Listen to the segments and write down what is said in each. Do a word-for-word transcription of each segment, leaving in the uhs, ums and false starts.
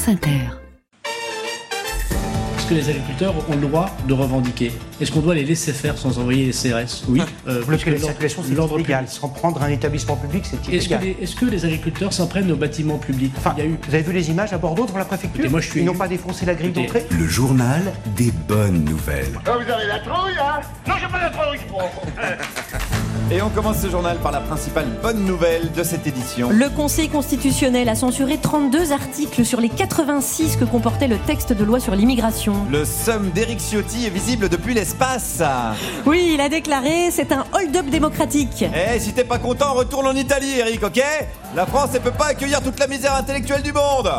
France Inter. Est-ce que les agriculteurs ont le droit de revendiquer ? Est-ce qu'on doit les laisser faire sans envoyer les C R S ? Oui. Euh, parce que la circulation, c'est illégal. Sans prendre un établissement public, c'est illégal. Est-ce que les, est-ce que les agriculteurs s'en prennent aux bâtiments publics ? Enfin, il y a eu... Vous avez vu les images à Bordeaux devant la préfecture ? Écoutez, moi, je suis Ils élu. n'ont pas défoncé la grille Écoutez, d'entrée ? Le journal des bonnes nouvelles. Ah, vous avez la trouille, hein ? Non, j'ai pas la trouille. Et on commence ce journal par la principale bonne nouvelle de cette édition. Le Conseil constitutionnel a censuré trente-deux articles sur les quatre-vingt-six que comportait le texte de loi sur l'immigration. Le somme d'Éric Ciotti est visible depuis l'espace. Oui, il a déclaré, c'est un hold-up démocratique. Eh, si t'es pas content, retourne en Italie, Eric, ok ? La France, elle peut pas accueillir toute la misère intellectuelle du monde.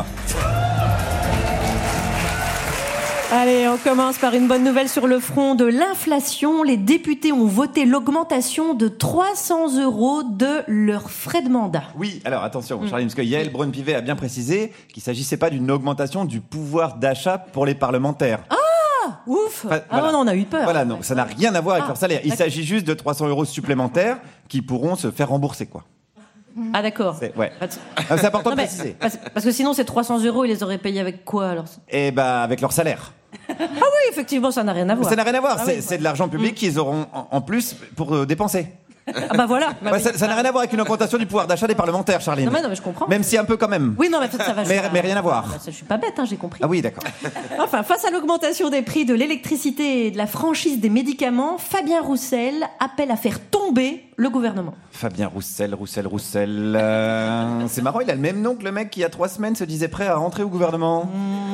Allez, on commence par une bonne nouvelle sur le front de l'inflation. Les députés ont voté l'augmentation de trois cents euros de leurs frais de mandat. Oui, alors attention, Charline, parce que Yael Braun-Pivet a bien précisé qu'il s'agissait pas d'une augmentation du pouvoir d'achat pour les parlementaires. Ah, ouf. Enfin, Ah voilà. non, on a eu peur. Voilà, non, ça n'a rien à voir avec Ah, leur salaire. Il d'accord. s'agit juste de trois cents euros supplémentaires qui pourront se faire rembourser, quoi. Ah d'accord. C'est, ouais. Parce- Ah, c'est important Non, de mais- préciser. parce, parce que sinon, ces trois cents euros, ils les auraient payés avec quoi alors ? Eh ben, avec leur salaire. Ah oui, effectivement, ça n'a rien à voir. Ça n'a rien à voir, Ah c'est, oui, c'est de l'argent public qu'ils auront en, en plus pour euh, dépenser. Ah bah voilà. Bah Ouais, oui. ça, ça n'a rien à voir avec une augmentation du pouvoir d'achat des parlementaires, Charline. Non mais, non mais je comprends. Même si un peu quand même. Oui, non, mais ça, ça va. Mais- je- mais rien à voir. Bah, ça, je suis pas bête, hein, j'ai compris. Ah oui, d'accord. Enfin, face à l'augmentation des prix de l'électricité et de la franchise des médicaments, Fabien Roussel appelle à faire tomber le gouvernement. Fabien Roussel, Roussel, Roussel. euh, C'est marrant, il a le même nom que le mec qui, il y a trois semaines, se disait prêt à rentrer au gouvernement.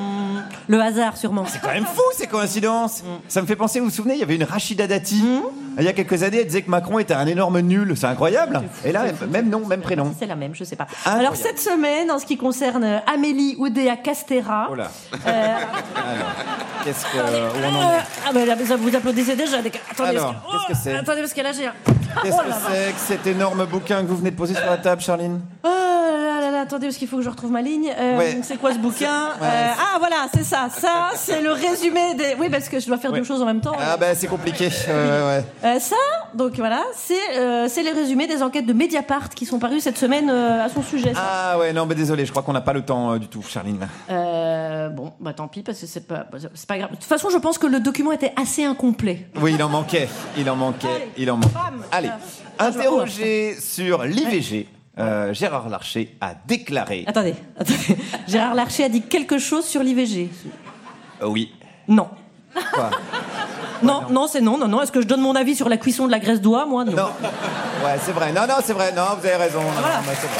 Le hasard, sûrement. C'est quand même fou, ces coïncidences. Ça me fait penser, vous vous souvenez, il y avait une Rachida Dati. Il y a quelques années, elle disait que Macron était un énorme nul. C'est incroyable. Et là, même nom, même prénom. C'est la même, je sais pas. Incroyable. Alors, cette semaine, en ce qui concerne Amélie Oudéa Castéra. Oh là. euh, Alors, qu'est-ce que. Où on en euh, est ah, bah, là, ça, vous applaudissez déjà. des- Attendez, Alors, parce que, qu'est-ce que c'est Attendez, parce qu'elle a j'ai. Qu'est-ce Oh que la vache. c'est que cet énorme bouquin que vous venez de poser sur la table, Charline? Oh là là là, attendez, parce qu'il faut que je retrouve ma ligne. Euh, Ouais. C'est quoi ce bouquin Ouais. Euh, Ah, voilà, c'est ça. Ça, c'est le résumé des. Oui, parce que je dois faire Ouais. deux choses en même temps. Ah ben c'est compliqué. Ouais, ouais. Euh, ça, donc voilà, c'est euh, c'est les résumés des enquêtes de Mediapart qui sont parues cette semaine euh, à son sujet. Ça. Ah ouais, non, mais désolé, je crois qu'on n'a pas le temps euh, du tout, Charline. Euh, bon, bah tant pis, parce que c'est pas, c'est pas grave. De toute façon, je pense que le document était assez incomplet. Oui, il en manquait, il en manquait, Allez, il en manquait. bam. Allez, Ah, je- interrogé sur l'I V G, euh, Gérard Larcher a déclaré... Attendez, attendez. Gérard Larcher a dit quelque chose sur l'I V G. Euh, oui. Non. Quoi? Non, non, c'est non, non, non. Est-ce que je donne mon avis sur la cuisson de la graisse d'oie, moi? Non. Non. Ouais, c'est vrai. Non, non, c'est vrai. Non, vous avez raison. Non, Voilà. non, mais c'est vrai.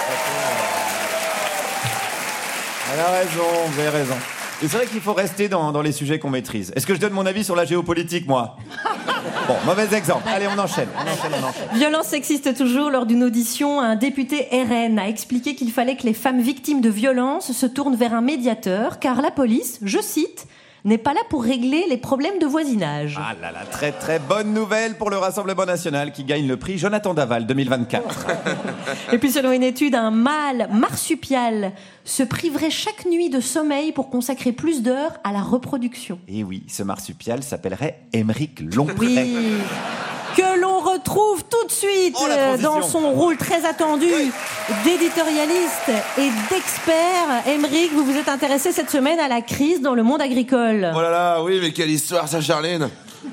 Elle a raison, vous avez raison. Et c'est vrai qu'il faut rester dans, dans les sujets qu'on maîtrise. Est-ce que je donne mon avis sur la géopolitique, moi? Bon, mauvais exemple. Allez, on enchaîne. On enchaîne, on enchaîne. Violence sexiste toujours. Lors d'une audition, un député R N a expliqué qu'il fallait que les femmes victimes de violences se tournent vers un médiateur, car la police, je cite, n'est pas là pour régler les problèmes de voisinage. Ah là là, très très bonne nouvelle pour le Rassemblement National qui gagne le prix Jonathan Daval deux mille vingt-quatre. Et puis selon une étude, un mâle marsupial se priverait chaque nuit de sommeil pour consacrer plus d'heures à la reproduction. Et oui, ce marsupial s'appellerait Émeric Lompré. Oui, que l'on retrouve tout de suite Oh, la euh, transition. dans son rôle très attendu d'éditorialiste et d'expert. Émeric, vous vous êtes intéressé cette semaine à la crise dans le monde agricole. Oh là là, oui, mais quelle histoire ça, Charlène.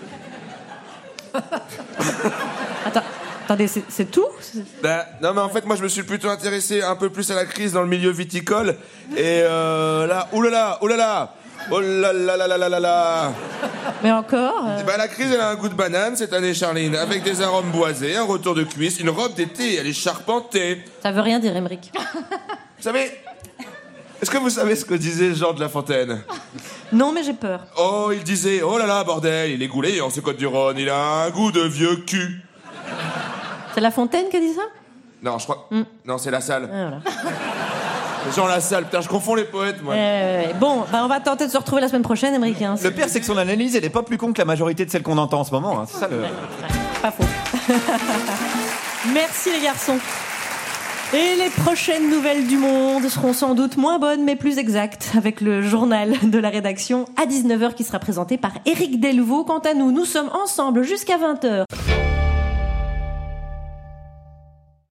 Attends, attendez, c'est, c'est tout C'est- Bah, non, mais en fait, moi, je me suis plutôt intéressé un peu plus à la crise dans le milieu viticole. Et euh, là, oulala, oulala, oh là là là là là là là. Mais encore euh, Eh ben, la crise, elle a un goût de banane cette année, Charline, avec des arômes boisés, un retour de cuisse, une robe d'été, elle est charpentée. Ça veut rien dire, Émeric. Vous savez, est-ce que vous savez ce que disait Jean de La Fontaine? Non, mais j'ai peur. Oh, il disait, oh là là, bordel, il est goulé en ce Côtes-du-Rhône, il a un goût de vieux cul. C'est La Fontaine qui a dit ça? Non, je crois. Mm. Non, c'est La Salle. Ah, voilà. Jean Lassalle, putain, je confonds les poètes, moi. Euh, bon, bah, on va tenter de se retrouver la semaine prochaine, Émeric. Hein. Le pire, c'est que son analyse, elle est pas plus con que la majorité de celles qu'on entend en ce moment. Hein. C'est ça le... Pas faux. Merci les garçons. Et les prochaines nouvelles du monde seront sans doute moins bonnes mais plus exactes avec le journal de la rédaction à dix-neuf heures qui sera présenté par Éric Delvaux. Quant à nous, nous sommes ensemble jusqu'à vingt heures.